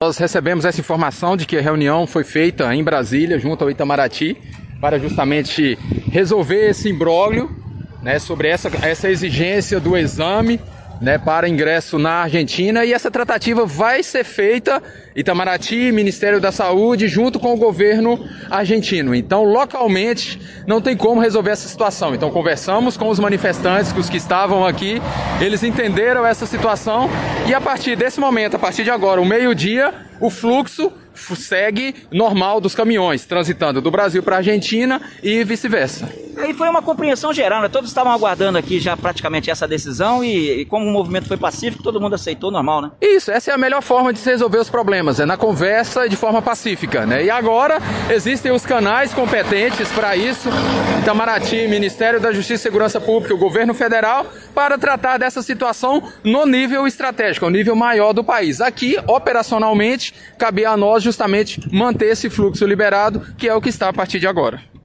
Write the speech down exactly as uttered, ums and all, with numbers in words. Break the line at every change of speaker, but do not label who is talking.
Nós recebemos essa informação de que a reunião foi feita em Brasília, junto ao Itamaraty, para justamente resolver esse imbróglio, né, sobre essa, essa exigência do exame, né, para ingresso na Argentina, e essa tratativa vai ser feita, Itamaraty, Ministério da Saúde, junto com o governo argentino. Então, localmente, não tem como resolver essa situação. Então, conversamos com os manifestantes, com os que estavam aqui, eles entenderam essa situação, e a partir desse momento, a partir de agora, o meio-dia, o fluxo segue normal dos caminhões, transitando do Brasil para a Argentina e vice-versa.
E foi uma compreensão geral, né? Todos estavam aguardando aqui já praticamente essa decisão e, e como o movimento foi pacífico, todo mundo aceitou normal, né?
Isso, essa é a melhor forma de se resolver os problemas, é na conversa de forma pacífica, né? E agora existem os canais competentes para isso, Itamaraty, Ministério da Justiça e Segurança Pública, o Governo Federal, para tratar dessa situação no nível estratégico, no nível maior do país. Aqui, operacionalmente, cabe a nós justamente manter esse fluxo liberado, que é o que está a partir de agora.